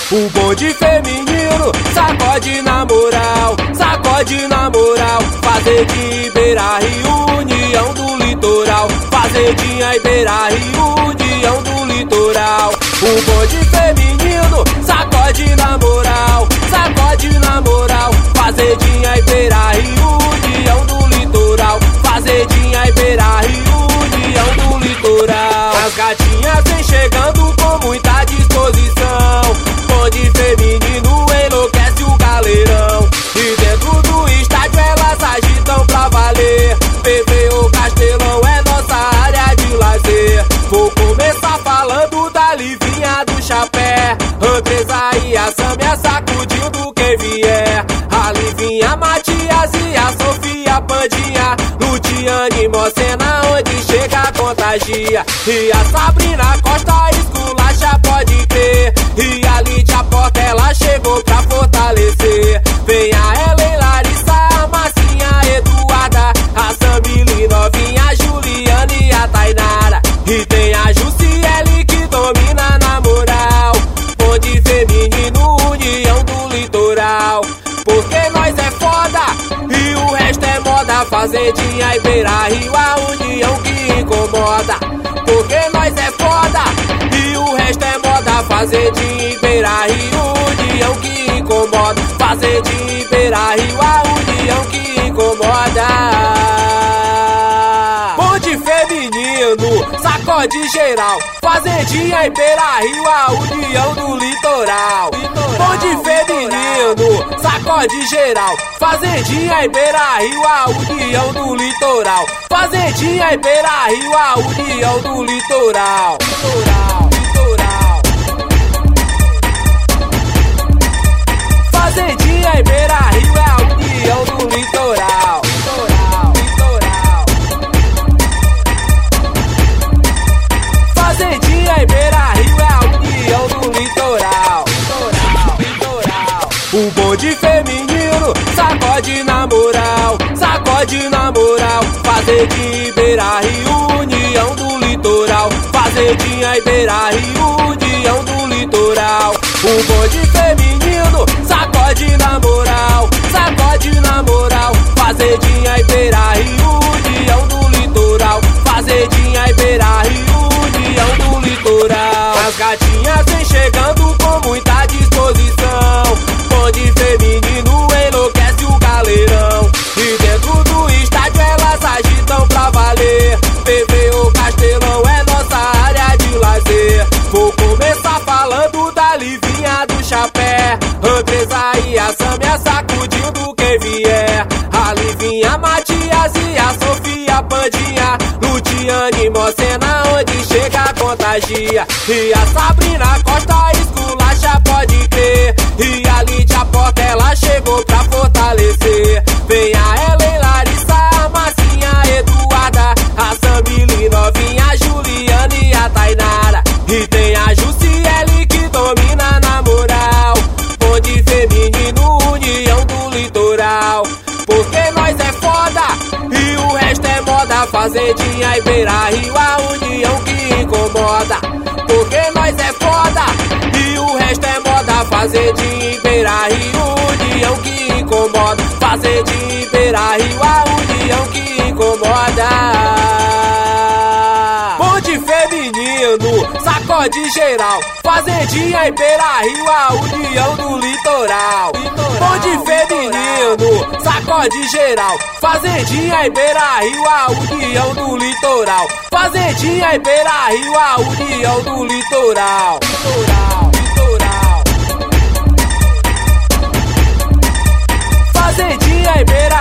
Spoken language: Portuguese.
O bonde feminino sacode na moral, sacode na moral. Fazedinha Beira-Rio, União do Litoral. Fazedinha e Beira-Rio, União do Litoral. O bonde feminino sacode na moral, sacode na moral. Fazedinha e Beira-Rio, União do Litoral. Fazedinha e Beira-Rio, União do Litoral. As gatinhas vem chegando com muita disposição. Bonde feminino enlouquece o galeirão. E dentro do estádio elas agitam pra valer. PVO Castelão é nossa área de lazer. Vou começar falando da Livinha do Chapé. Andresa e a Sâmia sacudindo quem vier. A Livinha, Matias e a Sofia Pandinha. Luciane Mocena, onde chega contagia. E a Sabrina Costa esculacha, pode crer. E a Lídia Porta, ela chegou pra fortalecer. Vem a Ellen, Larissa, a Marcinha, Eduarda, a Samile novinha, a Juliane e a Tainara. E tem a Jussiele que domina na moral. Bonde feminino, União do Litoral. Porque nós é foda e o resto é moda. Fazedinha e Beira-Rio, a união que incomoda. Porque nós é foda e o resto é moda. Fazedinha e Beira-Rio, união que incomoda. Fazedinha e Beira-Rio, a união que incomoda. Bonde feminino, sacode geral. Fazedinha e Beira-Rio, a união do Litoral. Bonde feminino, sacode geral. Fazedinha e Beira-Rio, a união do Litoral. Fazedinha e Beira-Rio, a união do Litoral. Fazedinha e Beira-Rio é a união do Litoral. Fazedinha e Beira-Rio é a união do Litoral. O bonde feminino sacode na moral, sacode na moral. Fazedinha e Beira-Rio, união do Litoral. Fazedinha e Beira-Rio, união do Litoral. O bonde feminino sacode na moral, sacode na moral. Fazedinha e Beira-Rio, união do Litoral. Fazedinha e Beira-Rio, união do Litoral. As gatinhas vem chegando com muita disposição. Bonde feminino enlouquece o galeirão. E dentro do estádio elas agitam pra valer. PVO Castelão é nossa área de lazer. Vou começar falando da Livinha do Chapé. Andresa e a Sâmia sacudindo quem vier. A Livinha, Matias e a Sofia Pandinha. Luciane Mocena, onde chega contagia. E a Sabrina Costa esculacha, pode crer. E a Lídia Porta, ela chegou pra fortalecer. Vem a Ellen, Larissa, a Marcinha, Eduarda, a Samile novinha, a Juliane e a Tainara. E tem a Jussiele que domina na moral. Bonde feminino, união do Litoral. Porque nós é foda e o resto é moda. Fazedinha e Beira-Rio, a união que incomoda. Porque nós é foda e o resto é moda. Fazedinha e Beira-Rio, união que incomoda. Fazedinha e Beira-Rio, a união que incomoda. Bonde feminino, sacode geral. Fazedinha e Beira-Rio, a união do Litoral. Bonde feminino, sacode geral. Fazedinha e Beira-Rio, a união do Litoral. Fazedinha e Beira-Rio, a união do Litoral. Fazedinha e Beira-Rio.